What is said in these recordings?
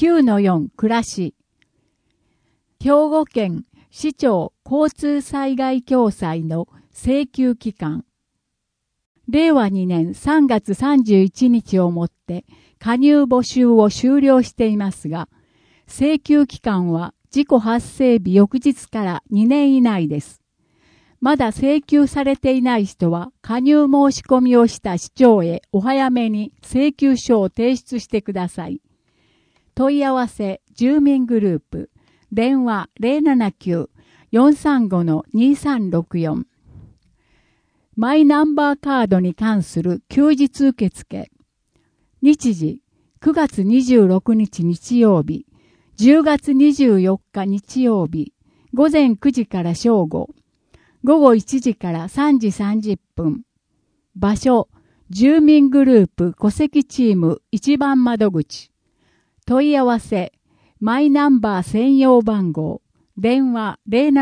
9-4 暮らし。兵庫県市長交通災害共済の請求期間。令和2年3月31日をもって加入募集を終了していますが、請求期間は事故発生日翌日から2年以内です。まだ請求されていない人は加入申し込みをした市長へお早めに請求書を提出してください。問い合わせ住民グループ電話 079-435-2364 マイナンバーカードに関する休日受付。日時9月26日日曜日、10月24日日曜日、午前9時から正午、午後1時から3時30分。場所、住民グループ戸籍チーム一番窓口。問い合わせ、マイナンバー専用番号、電話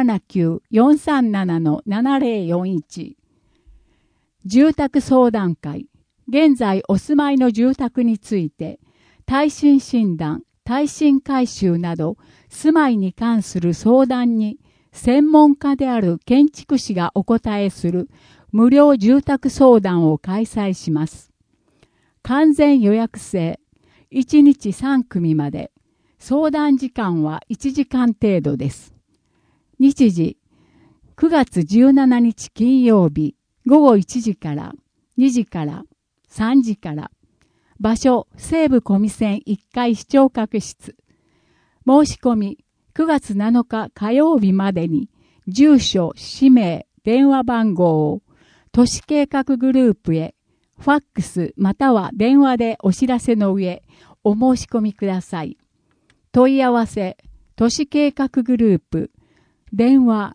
079-437-7041。住宅相談会。現在お住まいの住宅について、耐震診断、耐震改修など、住まいに関する相談に、専門家である建築士がお答えする無料住宅相談を開催します。完全予約制、1日3組まで、相談時間は1時間程度です。日時、9月17日金曜日、午後1時から、2時から、3時から、場所、西武小見線1階視聴覚室。申し込み、9月7日火曜日までに、住所、氏名、電話番号を、都市計画グループへ、ファックスまたは電話でお知らせの上、お申し込みください。問い合わせ、都市計画グループ、電話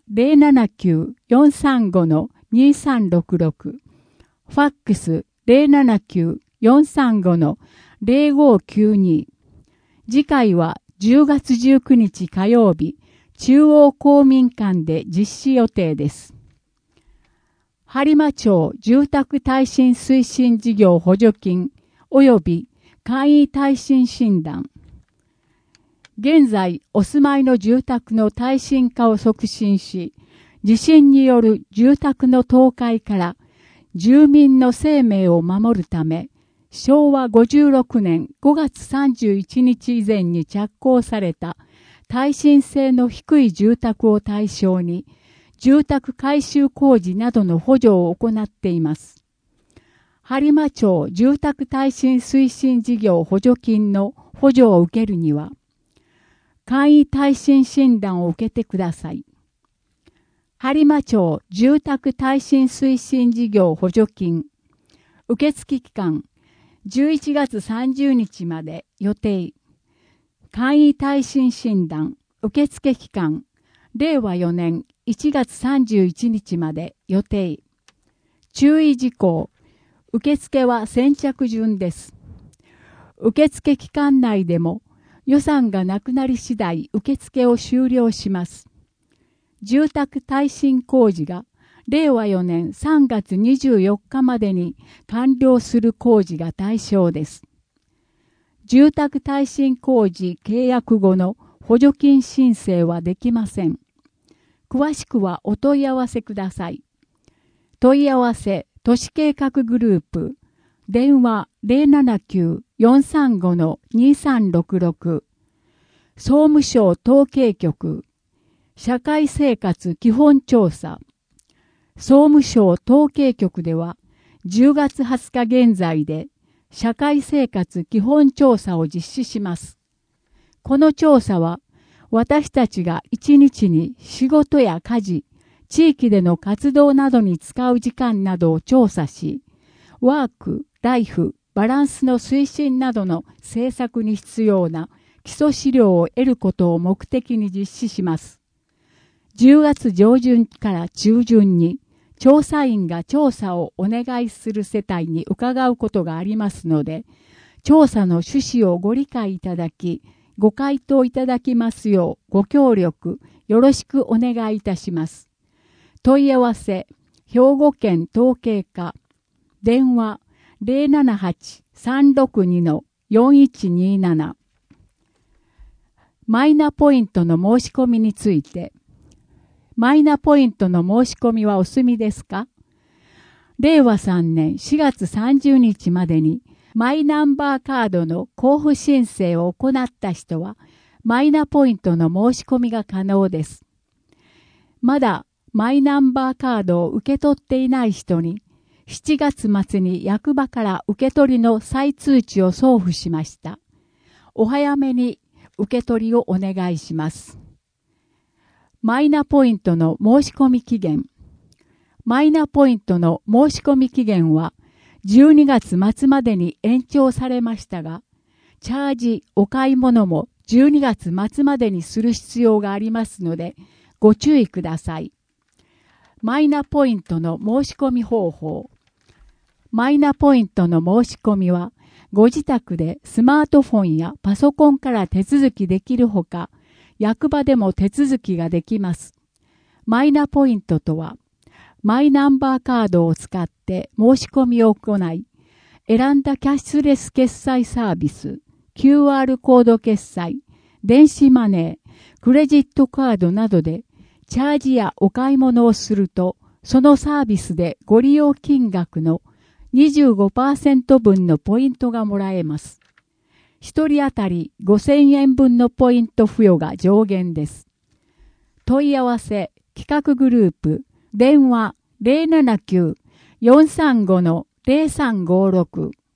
079-435-2366、ファックス 079-435-0592。次回は10月19日火曜日、中央公民館で実施予定です。播磨町住宅耐震推進事業補助金及び簡易耐震診断。現在お住まいの住宅の耐震化を促進し、地震による住宅の倒壊から住民の生命を守るため、昭和56年5月31日以前に着工された耐震性の低い住宅を対象に、住宅改修工事などの補助を行っています。播磨町住宅耐震推進事業補助金の補助を受けるには、簡易耐震診断を受けてください。播磨町住宅耐震推進事業補助金。受付期間、11月30日まで予定。簡易耐震診断。受付期間、令和4年1月31日まで予定。注意事項。受付は先着順です。受付期間内でも予算がなくなり次第受付を終了します。住宅耐震工事が令和4年3月24日までに完了する工事が対象です。住宅耐震工事契約後の補助金申請はできません。詳しくはお問い合わせください。問い合わせ、都市計画グループ、電話 079-435-2366、総務省統計局、社会生活基本調査。総務省統計局では、10月20日現在で、社会生活基本調査を実施します。この調査は、私たちが一日に仕事や家事、地域での活動などに使う時間などを調査し、ワーク・ライフ・バランスの推進などの政策に必要な基礎資料を得ることを目的に実施します。10月上旬から中旬に調査員が調査をお願いする世帯に伺うことがありますので、調査の趣旨をご理解いただき、ご回答いただきますようご協力よろしくお願いいたします。問い合わせ、兵庫県統計課、電話 078-362-4127 マイナポイントの申し込みについて、マイナポイントの申し込みはお済みですか？令和3年4月30日までにマイナンバーカードの交付申請を行った人は、マイナポイントの申し込みが可能です。まだマイナンバーカードを受け取っていない人に、7月末に役場から受け取りの再通知を送付しました。お早めに受け取りをお願いします。マイナポイントの申し込み期限。マイナポイントの申し込み期限は12月末までに延長されましたが、チャージ、お買い物も12月末までにする必要がありますので、ご注意ください。マイナポイントの申し込み方法。マイナポイントの申し込みは、ご自宅でスマートフォンやパソコンから手続きできるほか、役場でも手続きができます。マイナポイントとは、マイナンバーカードを使って申し込みを行い、選んだキャッシュレス決済サービス、QR コード決済、電子マネー、クレジットカードなどでチャージやお買い物をすると、そのサービスでご利用金額の 25% 分のポイントがもらえます。1人当たり5000円分のポイント付与が上限です。問い合わせ、企画グループ、電話 079-435-0356